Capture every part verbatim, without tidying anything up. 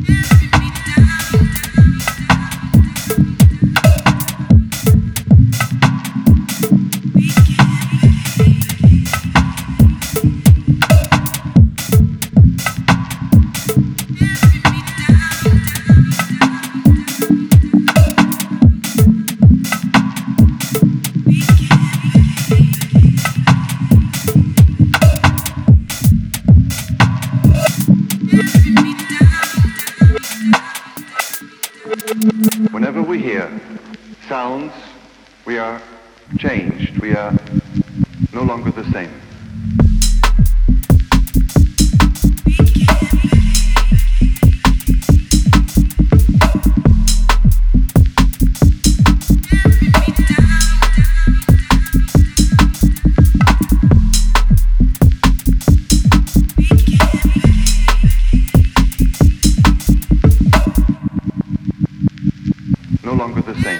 Whenever we hear sounds, we are changed. We are no longer the same. No longer the same.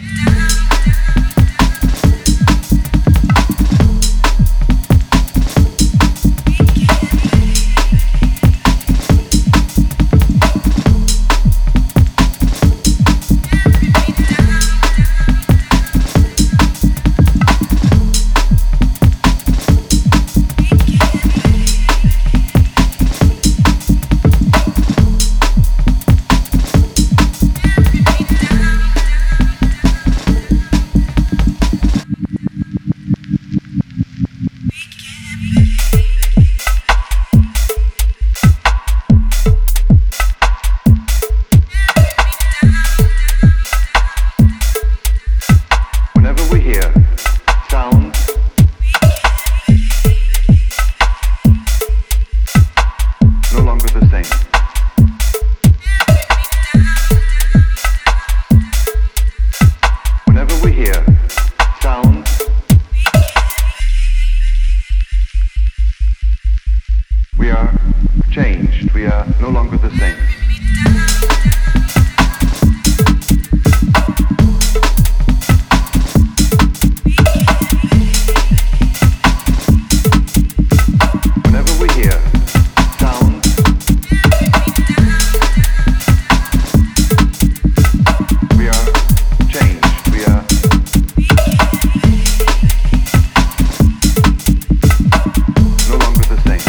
We are changed. We are no longer the same. Whenever we hear sounds, we are changed. We are no longer the same.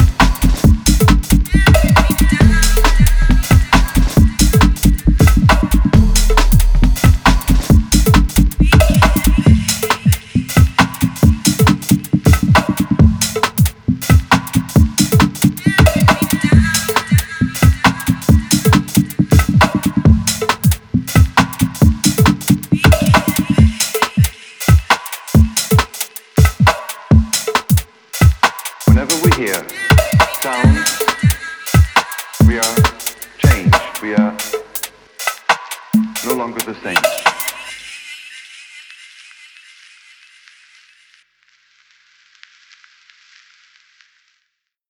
Whenever we hear sounds, we are changed. We are no longer the same.